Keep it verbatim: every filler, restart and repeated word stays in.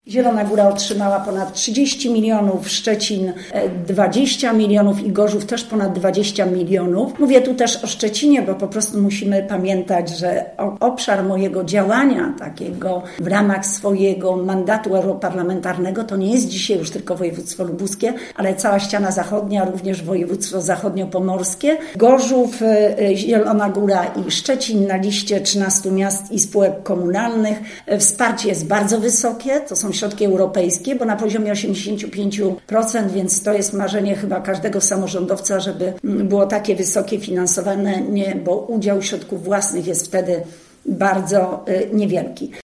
Zielona Góra otrzymała ponad trzydzieści milionów, Szczecin dwadzieścia milionów i Gorzów też ponad dwadzieścia milionów. Mówię tu też o Szczecinie, bo po prostu musimy pamiętać, że obszar mojego działania takiego w ramach swojego mandatu europarlamentarnego to nie jest dzisiaj już tylko województwo lubuskie, ale cała ściana zachodnia, również województwo zachodniopomorskie. Gorzów, Zielona Góra i Szczecin na liście trzynastu miast i spółek komunalnych. Wsparcie jest bardzo wysokie, to są środki europejskie, bo na poziomie osiemdziesiąt pięć procent, więc to jest marzenie chyba każdego samorządowca, żeby było takie wysokie finansowanie, bo udział środków własnych jest wtedy bardzo niewielki.